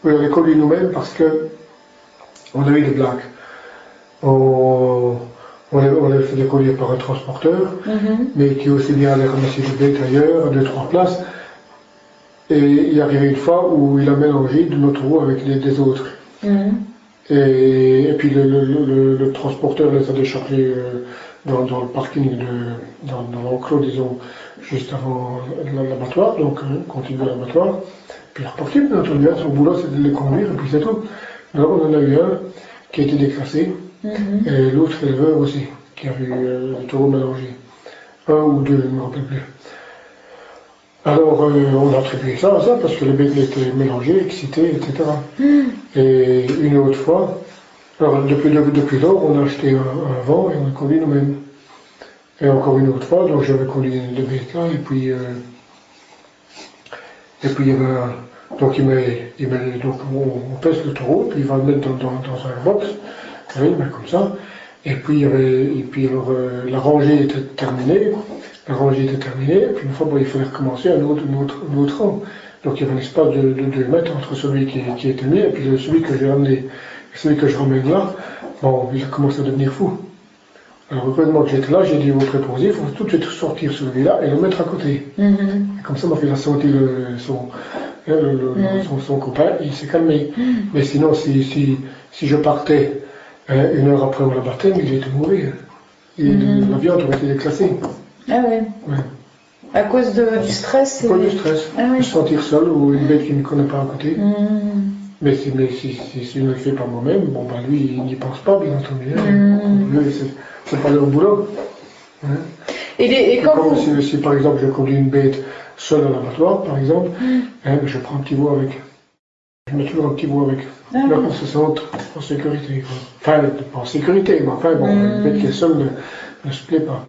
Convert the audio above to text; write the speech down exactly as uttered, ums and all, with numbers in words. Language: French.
Oui, on les conduit nous-mêmes parce que on a eu des blagues. On, on, les, on les faisait conduire par un transporteur, mm-hmm. mais qui aussi bien allait ramasser des bêtes ailleurs, à deux, trois places. Et il est arrivé une fois où il a mélangé de notre roue avec les, des autres. Mm-hmm. et, et puis le, le, le, le transporteur les a déchargés euh, dans, dans le parking, de, dans, dans l'enclos, disons, juste avant l'abattoir, donc euh, continue l'abattoir. Puis il est reparti, puis notre gars, son boulot c'était de les conduire, et puis c'est tout. Alors on en a eu un qui a été déclassé, mm-hmm. et l'autre éleveur aussi, qui a eu euh, le taureau mélangé. Un ou deux, je ne me rappelle plus. Alors euh, on a attribué ça à ça, parce que les bêtes étaient mélangées, excitées, et cetera. Mm. Et une autre fois, alors depuis, depuis lors, on a acheté un, un vent et on a conduit nous-mêmes. Et encore une autre fois, donc j'avais conduit les bêtes là, et puis, euh, et puis il y avait un, donc il met, il met, donc on, on pèse le taureau, puis il va le mettre dans, dans, dans un box, il met comme ça, et puis, il y avait, et puis alors, euh, la rangée était terminée, la rangée était terminée, et puis une fois, bon, il fallait recommencer un autre, un autre, un autre rang. Donc il y avait un espace de deux mètres entre celui qui, qui était mis et puis celui que j'ai amené. Celui que je ramène là, bon, il a commencé à devenir fou. Alors, heureusement que j'étais là, j'ai dit au préposé, il faut tout de suite sortir celui-là et le mettre à côté. Mm-hmm. Comme ça, m'a fait la sentir le, son, le, le, mm-hmm. son, son copain, et il s'est calmé. Mm-hmm. Mais sinon, si, si, si je partais hein, une heure après mon baptême, il était mourir. Et mm-hmm. la viande aurait été déclassée. Ah ouais. Ouais. À cause de, du stress? À cause du stress. Ah ouais. De se sentir seul ou une bête qui ne connaît pas à côté. Mm-hmm. Mais, si, mais si, si, si je ne le fais pas moi-même, bon ben lui il n'y pense pas bien entendu. Mmh. Lui c'est pas leur boulot. Hein. Et, les, et quand comme vous... si, si par exemple je conduis une bête seule à l'abattoir par exemple, mmh. hein, je prends un petit veau avec. Je mets toujours un petit veau avec. Ah, là on se sent en sécurité. Quoi. Enfin pas en sécurité, mais enfin bon, mmh. une bête qui est seule ne, ne se plaît pas.